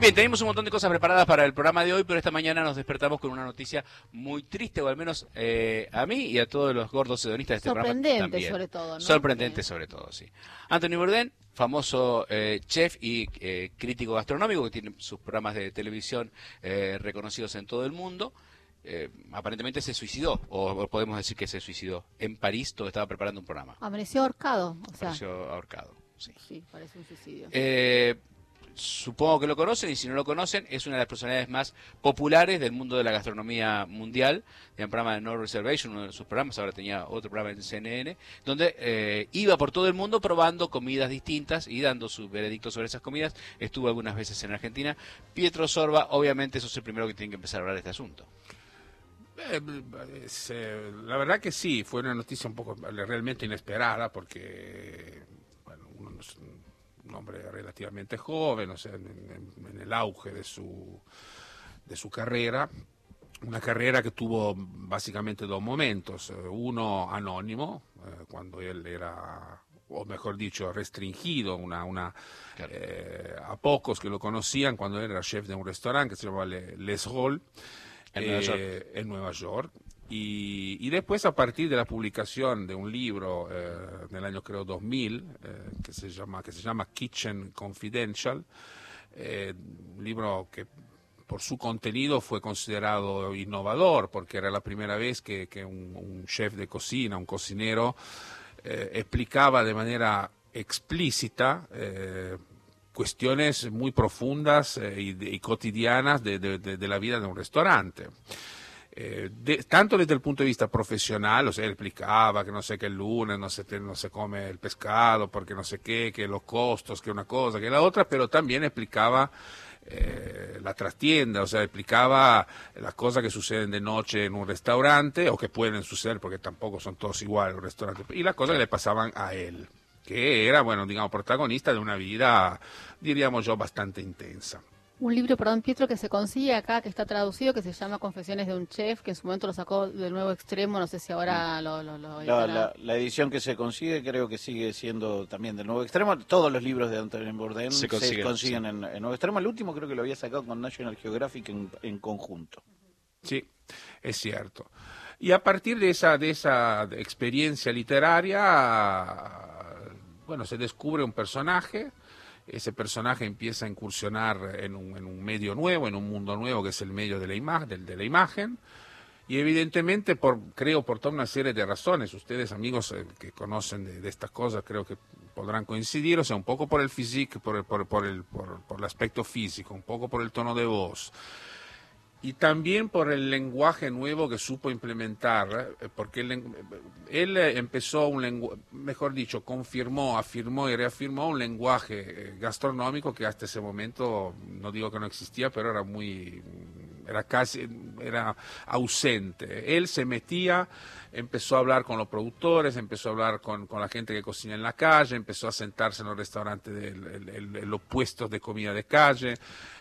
Bien, tenemos un montón de cosas preparadas para el programa de hoy, pero esta mañana nos despertamos con una noticia muy triste, o al menos a mí y a todos los gordos hedonistas de este programa también. Sorprendente sobre todo, ¿no? Sorprendente sobre todo, sí. Anthony Bourdain, famoso chef y crítico gastronómico, que tiene sus programas de televisión reconocidos en todo el mundo, aparentemente se suicidó, o podemos decir que se suicidó en París, donde estaba preparando un programa. Amaneció ahorcado, o sea. Amaneció ahorcado, sí. Sí, parece un suicidio. Supongo que lo conocen, y si no lo conocen, es una de las personalidades más populares del mundo de la gastronomía mundial. Tiene un programa de No Reservation, uno de sus programas, ahora tenía otro programa en CNN, donde iba por todo el mundo probando comidas distintas y dando su veredicto sobre esas comidas. Estuvo algunas veces en Argentina. Pietro Sorba, obviamente, sos el primero que tiene que empezar a hablar de este asunto. La verdad que sí, fue una noticia un poco realmente inesperada, porque bueno, uno es un hombre relativamente joven, o sea, en el auge de su carrera, una carrera que tuvo básicamente dos momentos: uno anónimo, cuando él era, o mejor dicho, restringido claro. A pocos que lo conocían, cuando él era chef de un restaurante que se llamaba Les Rolls en Nueva York. Y después, a partir de la publicación de un libro del año, creo, 2000, que se llama Kitchen Confidential, un libro que por su contenido fue considerado innovador, porque era la primera vez que un chef de cocina, un cocinero, explicaba de manera explícita cuestiones muy profundas y cotidianas de la vida de un restaurante. Tanto desde el punto de vista profesional, o sea, él explicaba que no sé, que el lunes no se come el pescado porque no sé qué, que los costos, que una cosa, que la otra, pero también explicaba la trastienda, o sea, explicaba las cosas que suceden de noche en un restaurante, o que pueden suceder, porque tampoco son todos iguales los restaurantes, y las cosas que le pasaban a él, que era, bueno, digamos, protagonista de una vida, diríamos yo, bastante intensa. Un libro, perdón, Pietro, que se consigue acá, que está traducido, que se llama Confesiones de un Chef, que en su momento lo sacó del Nuevo Extremo, no sé si ahora lo la edición que se consigue creo que sigue siendo también del Nuevo Extremo. Todos los libros de Anthony Bourdain se consiguen sí. en Nuevo Extremo. El último creo que lo había sacado con National Geographic en conjunto. Sí, es cierto. Y a partir de esa experiencia literaria, bueno, se descubre un personaje. Ese personaje empieza a incursionar en un medio nuevo, en un mundo nuevo, que es el medio de la imagen, y evidentemente, creo por toda una serie de razones, ustedes amigos que conocen de estas cosas, creo que podrán coincidir, o sea, un poco por el physique, por el aspecto físico, un poco por el tono de voz, y también por el lenguaje nuevo que supo implementar, porque él empezó mejor dicho, confirmó, afirmó y reafirmó un lenguaje gastronómico que hasta ese momento, no digo que no existía, pero era ausente. Él se metía, empezó a hablar con los productores, empezó a hablar con la gente que cocina en la calle, empezó a sentarse en los restaurantes, en los puestos de comida de calle,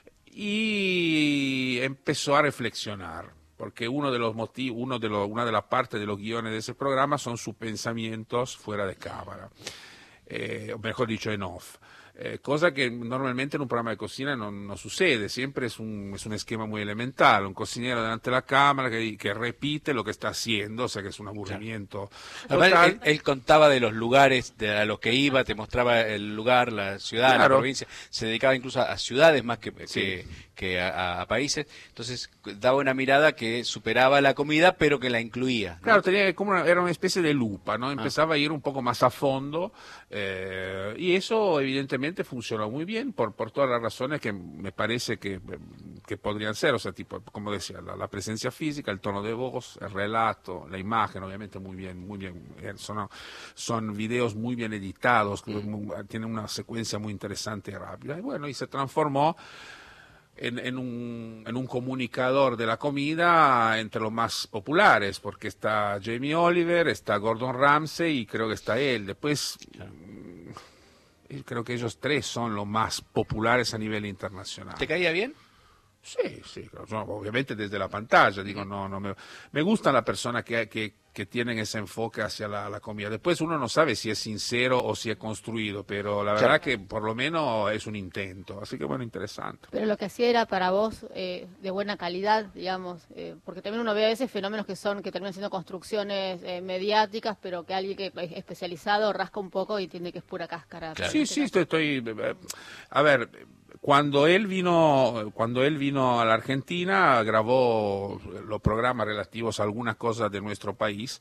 y empezó a reflexionar, porque una de las partes de los guiones de ese programa son sus pensamientos fuera de cámara, o mejor dicho, en off. Cosa que normalmente en un programa de cocina no sucede, siempre es un esquema muy elemental, un cocinero delante de la cámara que repite lo que está haciendo, o sea que es un aburrimiento. Además, él contaba de los lugares a los que iba, te mostraba el lugar, la ciudad, claro, la provincia, se dedicaba incluso a ciudades más que a países, entonces daba una mirada que superaba la comida pero que la incluía, ¿no? Claro, era una especie de lupa, ¿no? Empezaba a ir un poco más a fondo, y eso evidentemente funcionó muy bien por todas las razones que me parece que podrían ser, o sea, tipo, como decía, la presencia física, el tono de voz, el relato, la imagen, obviamente muy bien, son videos muy bien editados, tienen una secuencia muy interesante y rápida, y bueno, y se transformó en un comunicador de la comida entre los más populares, porque está Jamie Oliver, está Gordon Ramsay y creo que está él. Después, creo que ellos tres son los más populares a nivel internacional. ¿Te caía bien? Sí, claro, obviamente desde la pantalla, digo, me gusta la persona que que tienen ese enfoque hacia la comida. Después uno no sabe si es sincero o si es construido, pero la verdad que por lo menos es un intento. Así que bueno, interesante. Pero lo que hacía era para vos de buena calidad, digamos, porque también uno ve a veces fenómenos que terminan siendo construcciones mediáticas, pero que alguien que es especializado rasca un poco y entiende que es pura cáscara. Claro. Sí, estoy... A ver... Cuando él vino a la Argentina, grabó los programas relativos a algunas cosas de nuestro país.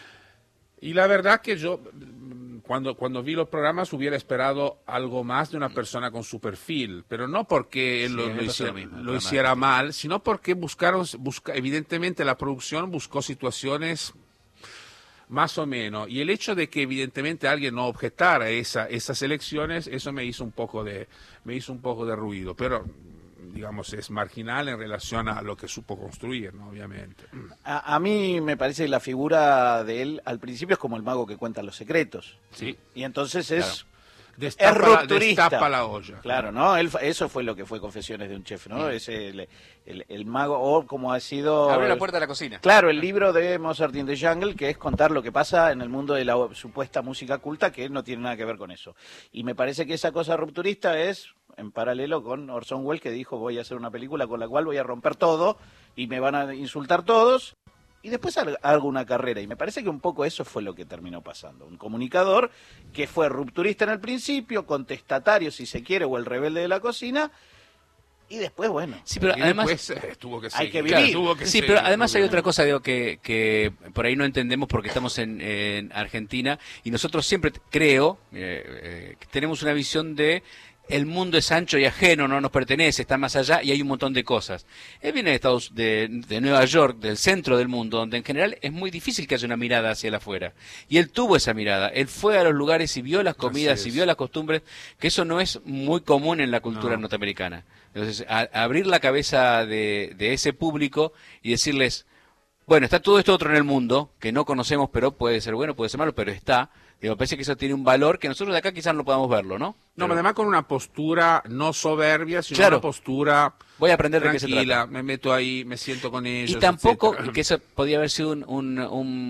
Y la verdad que yo, cuando vi los programas, hubiera esperado algo más de una persona con su perfil. Pero no porque él lo hiciera mal, sino porque evidentemente la producción buscó situaciones... más o menos, y el hecho de que evidentemente alguien no objetara esas elecciones, eso me hizo un poco de ruido, pero digamos es marginal en relación a lo que supo construir, ¿no? Obviamente. A mí me parece que la figura de él al principio es como el mago que cuenta los secretos. Sí. Y entonces es... Claro. Es rupturista. Destapa la olla. Claro, ¿no? Eso fue lo que fue Confesiones de un Chef, ¿no? Es el mago, o como ha sido... Abre la puerta de la cocina. Claro, el libro de Mozart in the Jungle, que es contar lo que pasa en el mundo de la supuesta música culta, que no tiene nada que ver con eso. Y me parece que esa cosa rupturista es en paralelo con Orson Welles, que dijo, voy a hacer una película con la cual voy a romper todo y me van a insultar todos. Y después hago una carrera, y me parece que un poco eso fue lo que terminó pasando. Un comunicador que fue rupturista en el principio, contestatario si se quiere, o el rebelde de la cocina, y después, bueno. Sí, pero además tuvo que hay que seguir. vivir. Claro, sí, pero además hay otra cosa, digo, que por ahí no entendemos porque estamos en Argentina, y nosotros siempre, creo, tenemos una visión de... El mundo es ancho y ajeno, no nos pertenece, está más allá y hay un montón de cosas. Él viene de Nueva York, del centro del mundo, donde en general es muy difícil que haya una mirada hacia el afuera. Y él tuvo esa mirada. Él fue a los lugares y vio las comidas y vio las costumbres, que eso no es muy común en la cultura norteamericana. Entonces, abrir la cabeza de ese público y decirles, bueno, está todo esto otro en el mundo, que no conocemos, pero puede ser bueno, puede ser malo, pero está... Digo, me parece que eso tiene un valor que nosotros de acá quizás no podamos verlo, ¿no? No, pero además con una postura no soberbia, sino una postura voy a aprender tranquila, de qué se trata. Me meto ahí, me siento con ellos. Y tampoco, etcétera. que eso podía haber sido un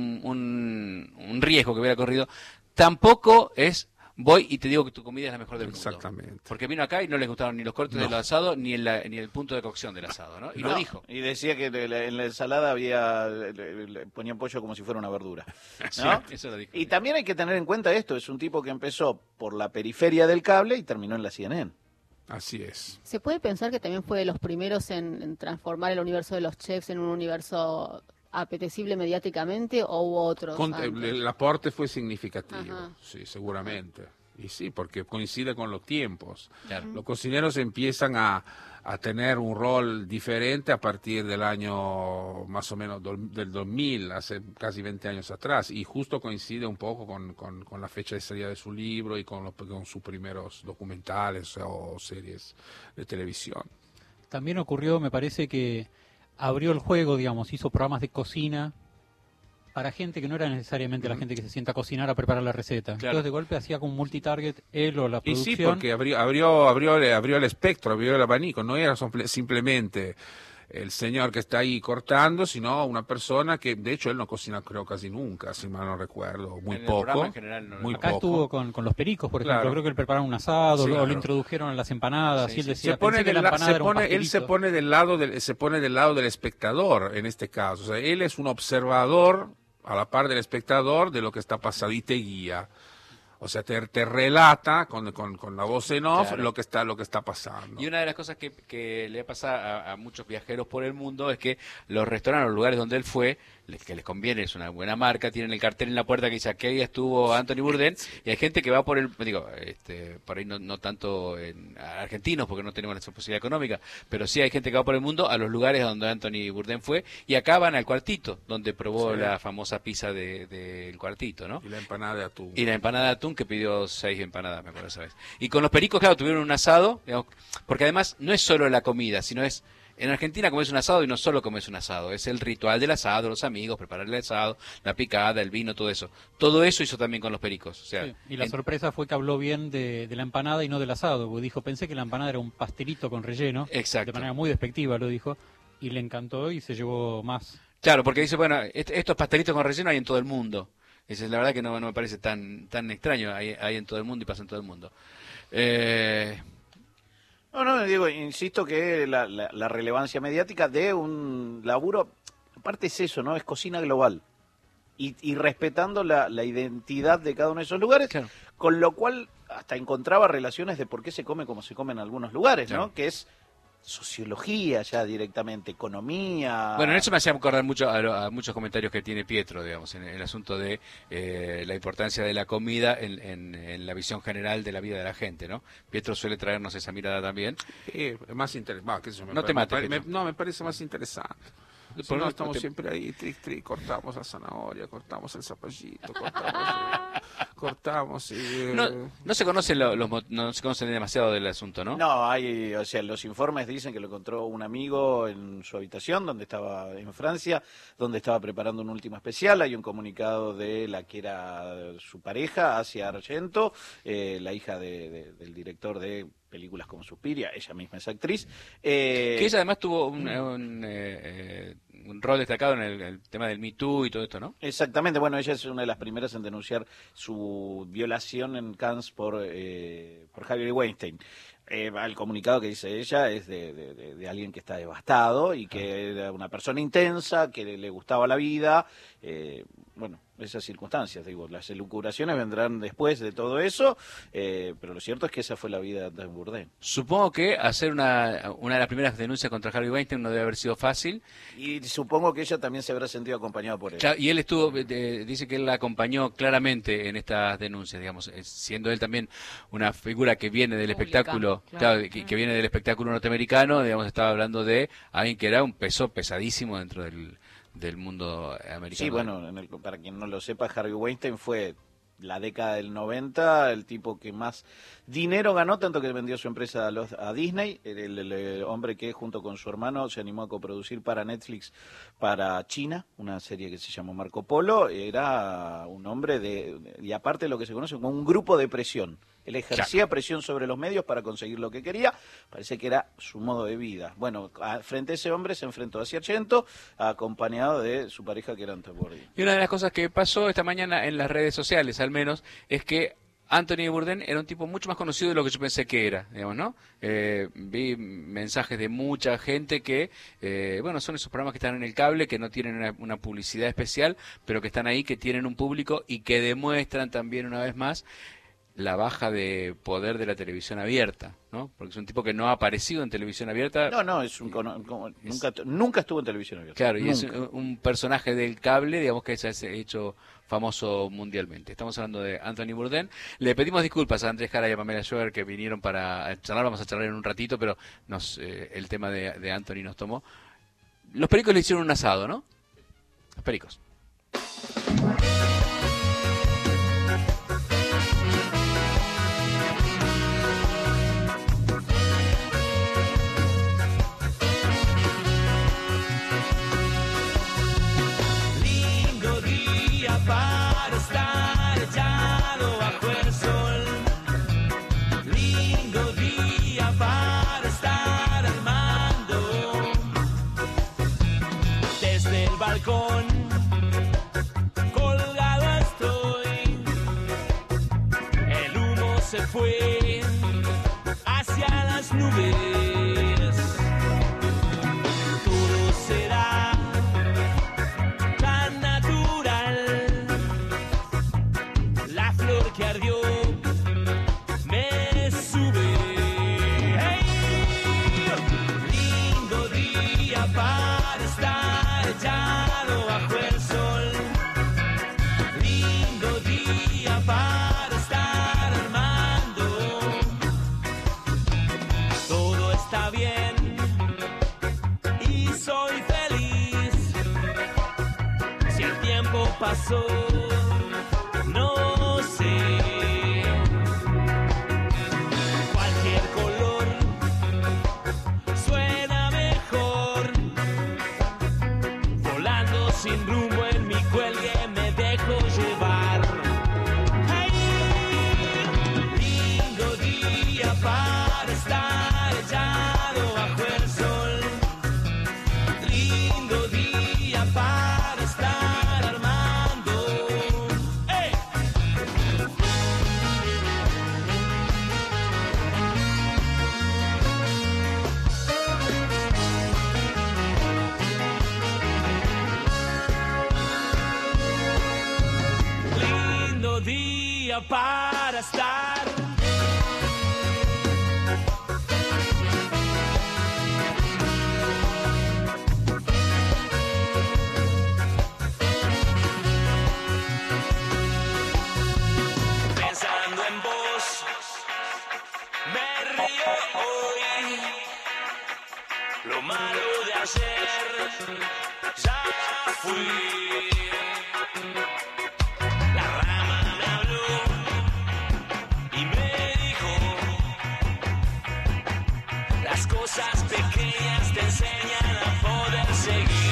riesgo que hubiera corrido, tampoco es... Voy y te digo que tu comida es la mejor del mundo. Exactamente. Porque vino acá y no les gustaron ni los cortes del asado ni el punto de cocción del asado, ¿no? Y lo dijo. Y decía que en la ensalada ponían pollo como si fuera una verdura, ¿no? Sí, eso lo dijo. Y también hay que tener en cuenta esto, es un tipo que empezó por la periferia del cable y terminó en la CNN. Así es. ¿Se puede pensar que también fue de los primeros en transformar el universo de los chefs en un universo apetecible mediáticamente, o hubo otros? El aporte fue significativo, Ajá. sí, seguramente. Y sí, porque coincide con los tiempos. Claro. Los cocineros empiezan a tener un rol diferente a partir del año más o menos del 2000, hace casi 20 años atrás, y justo coincide un poco con la fecha de salida de su libro y con sus primeros documentales o series de televisión. También ocurrió, me parece, que abrió el juego, digamos, hizo programas de cocina para gente que no era necesariamente la gente que se sienta a cocinar, a preparar la receta. Claro. Entonces de golpe hacía como un multitarget él o la Y producción. sí, porque abrió el espectro, abrió el abanico, no era simplemente el señor que está ahí cortando, sino una persona que, de hecho, él no cocina creo casi nunca, si mal no recuerdo, muy En el poco. programa en general no. Muy Acá poco. estuvo con los pericos, por ejemplo. Claro. Creo que él prepararon un asado, Sí, o claro. lo introdujeron a las empanadas, Sí, y él sí. decía, Se pone pensé que la empanada era un él se pastelito. pone del lado del espectador en este caso. O sea, él es un observador a la par del espectador de lo que está pasando y te guía. O sea, te relata con la voz en off Claro. lo que está pasando. Y una de las cosas que le pasa a muchos viajeros por el mundo es que los restaurantes, los lugares donde él fue, que les conviene, es una buena marca, tienen el cartel en la puerta que dice aquí estuvo Anthony Bourdain, y hay gente que va por por ahí no tanto en argentinos porque no tenemos esa posibilidad económica, pero sí hay gente que va por el mundo a los lugares donde Anthony Bourdain fue y acá van al Cuartito, donde probó Sí. la famosa pizza del Cuartito, ¿no? Y la empanada de atún. Y la empanada de atún, que pidió 6 empanadas, me acuerdo esa vez. Y con los pericos, claro, tuvieron un asado, digamos, porque además no es solo la comida, sino es... En Argentina comes un asado y no solo comes un asado, es el ritual del asado, los amigos, preparar el asado, la picada, el vino, todo eso. Todo eso hizo también con los pericos. O sea, Sí, y la sorpresa fue que habló bien de la empanada y no del asado, porque dijo, pensé que la empanada era un pastelito con relleno. Exacto. De manera muy despectiva lo dijo, y le encantó y se llevó más Claro, porque dice, bueno, estos pastelitos con relleno hay en todo el mundo. Dice, la verdad que no me parece tan extraño, hay en todo el mundo y pasa en todo el mundo. No, digo, insisto que la relevancia mediática de un laburo, aparte es eso, ¿no? Es cocina global. Y respetando la identidad de cada uno de esos lugares, Claro. con lo cual hasta encontraba relaciones de por qué se come como se come en algunos lugares, ¿no? Claro. Que es sociología ya directamente, economía. Bueno, en eso me hacía acordar mucho a muchos comentarios que tiene Pietro, digamos, en el asunto de la importancia de la comida en la visión general de la vida de la gente, ¿no? Pietro suele traernos esa mirada también. Más interesante. No te mates, Petro. No, me parece más interesante. Si Por no, no- estamos te- siempre ahí, cortamos la zanahoria, cortamos el zapallito, cortamos No se conocen no se conocen demasiado del asunto, ¿no? No, o sea, los informes dicen que lo encontró un amigo en su habitación, donde estaba en Francia, donde estaba preparando un último especial. Hay un comunicado de la que era su pareja, Asia Argento, la hija del director de películas como Suspiria, ella misma es actriz. Que ella además tuvo un rol destacado en el tema del Me Too y todo esto, ¿no? Exactamente, bueno, ella es una de las primeras en denunciar su violación en Cannes por Harvey Weinstein. El comunicado que dice ella es de alguien que está devastado y que era una persona intensa, que le gustaba la vida. Bueno, esas circunstancias, digo, las elucubraciones vendrán después de todo eso, pero lo cierto es que esa fue la vida de Bourdain. Supongo que hacer una de las primeras denuncias contra Harvey Weinstein no debe haber sido fácil. Y supongo que ella también se habrá sentido acompañada por él. Claro, y él dice que él la acompañó claramente en estas denuncias, digamos, siendo él también una figura que viene del Pública, espectáculo, claro. que viene del espectáculo norteamericano, digamos, estaba hablando de alguien que era un peso pesadísimo dentro del mundo americano. Sí, bueno, para quien no lo sepa, Harvey Weinstein fue la década del 90 el tipo que más dinero ganó, tanto que vendió su empresa a Disney, el hombre que junto con su hermano se animó a coproducir para Netflix, para China, una serie que se llamó Marco Polo. Era un hombre y aparte de lo que se conoce como un grupo de presión. Él ejercía presión sobre los medios para conseguir lo que quería, parece que era su modo de vida. Bueno, frente a ese hombre se enfrentó a Argento, acompañado de su pareja que era Anthony Bourdain. Y una de las cosas que pasó esta mañana en las redes sociales, al menos, es que Anthony Bourdain era un tipo mucho más conocido de lo que yo pensé que era, digamos, ¿no? Vi mensajes de mucha gente que, bueno, son esos programas que están en el cable, que no tienen una publicidad especial, pero que están ahí, que tienen un público y que demuestran también una vez más la baja de poder de la televisión abierta, ¿no? Porque es un tipo que no ha aparecido en televisión abierta. No, nunca estuvo en televisión abierta. Claro, y Nunca. es un personaje del cable, digamos, que se ha hecho famoso mundialmente. Estamos hablando de Anthony Bourdain. Le pedimos disculpas a Andrés Jara y a Pamela Schroeder que vinieron para charlar. Vamos a charlar en un ratito, pero el tema de Anthony nos tomó. Los Pericos le hicieron un asado, ¿no? Los Pericos. Lindo día para estar echado bajo el sol. Lindo día para estar al mando. Desde el balcón colgado estoy. El humo se fue hacia las nubes. Todo será tan natural. La flor que ardió me sube. ¡Hey! Lindo día para estar echado bajo el sol. Lindo día para estar armando. Todo está bien y soy feliz. Si el tiempo pasó, no sé. Cualquier color suena mejor. Volando sin rumbo en mi cuelgue me dejo llevar. ¡Hey! Lindo día para estar echado bajo el sol. Lindo día para día para estar. Pensando en vos, me río hoy. Lo malo de ayer ya fui. La rama me habló y me dijo: las cosas pequeñas te enseñan a poder seguir.